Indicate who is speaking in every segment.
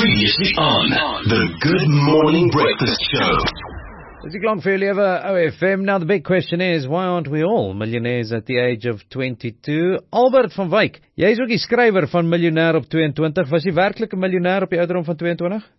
Speaker 1: Previously on the Good Morning Breakfast Show.
Speaker 2: As you clock for your lewe, OFM. Now the big question is, why aren't we all millionaires at the age of 22? Albert van Wyk, jy is ook die skrywer van Miljonair op 22. Was jy werklik 'n miljonair op die ouderdom van 22?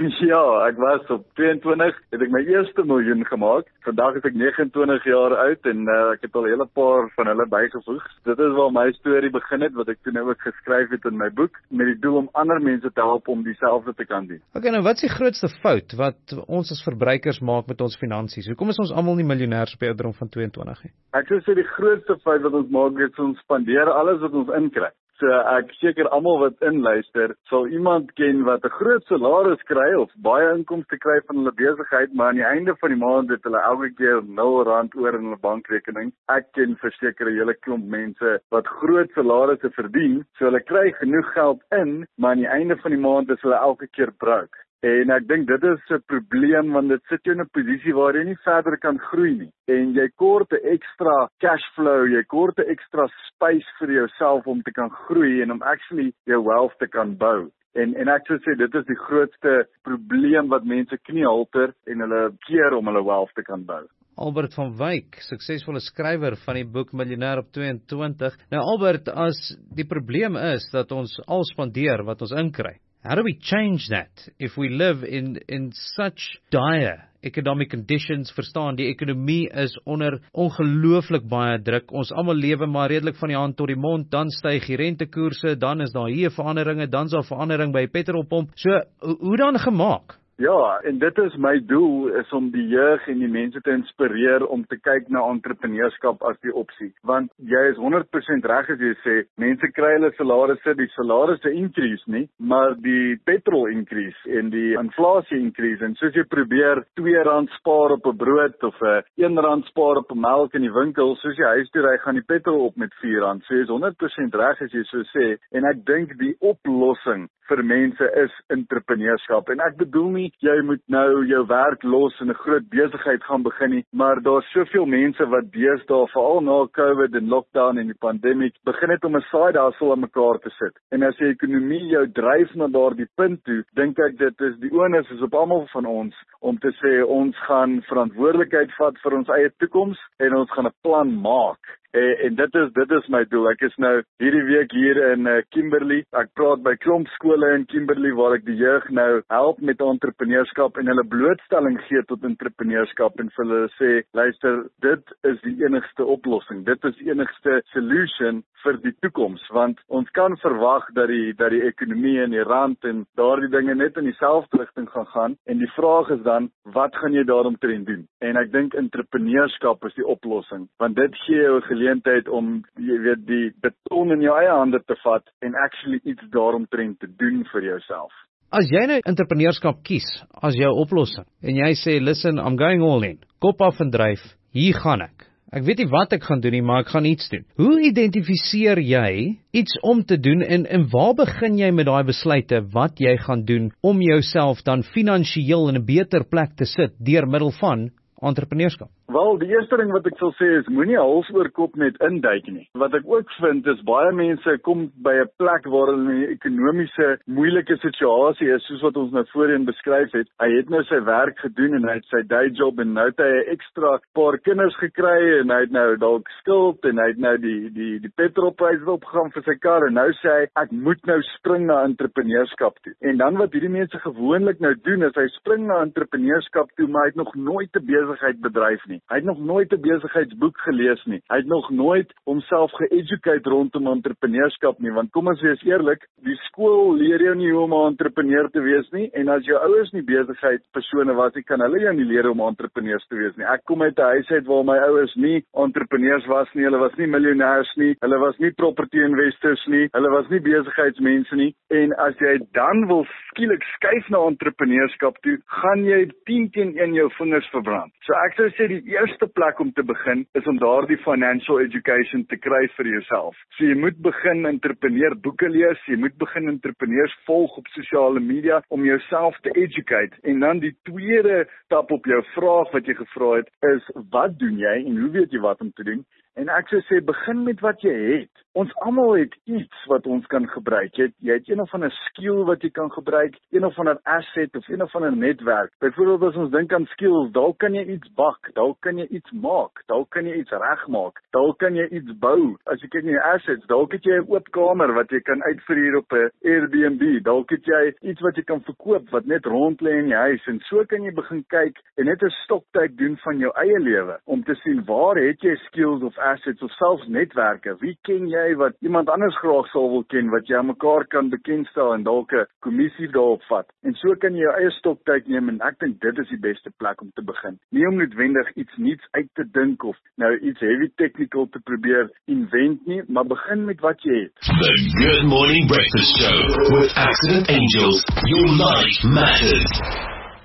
Speaker 3: Ja, ek was op 22, het ek my eerste miljoen gemaak. Vandag is ek 29 jaar oud en ek het al 'n hele paar van hulle bygevoeg. Dit is waar my storie begin het, wat ek toe nou ook geskryf het in my boek, met die doel om ander mense te help om dieselfde te kan doen.
Speaker 2: Okay, nou wat is die grootste fout wat ons as verbruikers maak met ons finansies? Hoekom is ons almal nie miljonêers op die ouderdom van 22 nie?
Speaker 3: Ek sou sê die grootste fout wat ons maak is ons spandeer alles wat ons inkry. So ek seker almal wat inluister, sal iemand ken wat 'n groot salaris kry of baie inkomste kry van hulle besigheid, maar aan die einde van die maand het hulle elke keer R0 oor in hulle bankrekening. Ek ken verseker 'n hele klomp mense wat groot salarisse verdien, so hulle kry genoeg geld in, maar aan die einde van die maand is hulle elke keer broke. En ek dink dit is 'n probleem, want dit sit jou in 'n posisie waar jy nie verder kan groei nie. En jy kort 'n ekstra cash flow, jy kort 'n ekstra space vir jouself om te kan groei en om actually jou wealth te kan bou. En ek sou sê dit is die grootste probleem wat mense kniehalter en hulle keer om hulle wealth te kan bou.
Speaker 2: Albert van Wyk, suksesvolle skrywer van die boek Miljonair op 22. Nou Albert, as die probleem is dat ons al spandeer wat ons inkry, how do we change that if we live in such dire economic conditions? Verstaan, die ekonomie is onder ongelooflik baie druk. Ons almal lewe maar redelik van die hand tot die mond, dan styg die rentekoerse, dan is daar hier veranderinge, dan is daar verandering by die petrolpomp. So, hoe dan gemaak?
Speaker 3: Ja, en dit is my doel, is om die jeug en die mense te inspireer om te kyk na entrepreneurskap as die opsie. Want jy is 100% reg as jy sê, mense kry hulle salarisse, die salarisse increase nie, maar die petrol increase en die inflasie increase. En soos jy probeer R2 spaar op 'n brood of R1 spaar op 'n melk in die winkel, soos jy huis toe ry, gaan die petrol op met R4. So jy is 100% reg as jy so sê. En ek dink die oplossing vir mense is entrepreneurskap. En ek bedoel nie, jy moet nou jou werk los en 'n groot besigheid gaan begin nie, maar daar's soveel mense wat deesdae, veral na COVID en lockdown en die pandemiek, begin het om 'n side hustle aan mekaar te sit. En as die ekonomie jou dryf na daardie punt toe, dink ek dit is die onus is op almal van ons om te sê ons gaan verantwoordelikheid vat vir ons eie toekoms en ons gaan 'n plan maak. En dit is my doel. Ek is nou hierdie week hier in Kimberley. Ek praat by klomp skole in Kimberley waar ek die jeug nou help met entrepreneurskap en hulle blootstelling gee tot entrepreneurskap en vir hulle sê, luister, dit is die enigste oplossing. Dit is die enigste solution vir die toekoms, want ons kan verwag dat die ekonomie en die rand en daardie dinge net in dieselfde rigting gaan en die vraag is dan, wat gaan jy daaromtrent doen? En ek dink entrepreneurskap is die oplossing, want dit gee jou 'n geleentheid om, jy weet, die beton in jou eie hande te vat en actually iets daaromtrent te doen vir jouself.
Speaker 2: As jy nou entrepreneurskap kies as jou oplossing en jy sê, listen, I'm going all in, kop af en dryf, hier gaan ek. Ek weet nie wat ek gaan doen nie, maar ek gaan iets doen. Hoe identifiseer jy iets om te doen en waar begin jy met daai besluite wat jy gaan doen om jouself dan finansiëel in 'n beter plek te sit deur middel van entrepreneurskap?
Speaker 3: Wel, die eerste ding wat ek sal sê is, moenie hals oor kop net induik nie. Wat ek ook vind is, baie mense kom by 'n plek waar hulle in 'n ekonomiese moeilike situasie is, soos wat ons nou voorheen beskryf het. Hy het nou sy werk gedoen en hy het sy day job en nou het hy 'n ekstra paar kinders gekry en hy het nou dalk skuld en hy het nou die petrolpryse opgegaan vir sy kar en nou sê hy, ek moet nou spring na entrepreneurskap toe. En dan wat hierdie mense gewoonlik nou doen is, hy spring na entrepreneurskap toe, maar hy het nog nooit 'n besigheid bedryf nie. Hy het nog nooit 'n besigheidsboek gelees nie. Hy het nog nooit homself ge-educate rondom entrepreneurskap nie, want kom ons wees eerlik, die skool leer jou nie hoe om 'n entrepreneur te wees nie, en as jou ouers nie besigheidspersone was nie, kan hulle jou nie leer om 'n entrepreneur te wees nie. Ek kom uit 'n huis uit waar my ouers nie entrepreneurs was nie, hulle was nie miljonêers nie, hulle was nie property investors nie, hulle was nie besigheidsmense nie, en as jy dan wil skielik skuif na entrepreneurskap toe, gaan jy 10 teen 1 jou vingers verbrand. So ek sou sê die eerste plek om te begin is om daardie financial education te kry vir jouself. So jy moet begin entrepreneur boeke lees, jy moet begin entrepreneurs volg op sosiale media om jouself te educate. En dan die tweede stap op jou vraag wat jy gevra het is, wat doen jy en hoe weet jy wat om te doen? En ek sou sê, begin met wat jy het. Ons almal het iets wat ons kan gebruik. Jy het een of ander skill wat jy kan gebruik, een of ander asset of een of ander netwerk. Byvoorbeeld as ons dink aan skills, dalk kan jy iets bak, dalk kan jy iets maak, dalk kan jy iets regmaak, dalk kan jy iets bou. As jy kyk na jou assets, dalk het jy 'n oop kamer wat jy kan uitverhuur op 'n Airbnb, dalk het jy iets wat jy kan verkoop wat net rond lê in jou huis, en so kan jy begin kyk en net 'n stoktyd doen van jou eie lewe om te sien waar het jy skills of assets of selfs netwerke. Wie ken jy wat iemand anders graag sal wil ken, wat jy aan mekaar kan bekendstel en dalk 'n kommissie daarop vat. En so kan jy jou eie stoktyd neem, en ek dink dit is die beste plek om te begin. Nie om noodwendig iets nuuts uit te dink of nou iets heavy technical te probeer invent nie, maar begin met wat jy het.
Speaker 1: The Good Morning Breakfast Show with Accident Angels. Your life matters.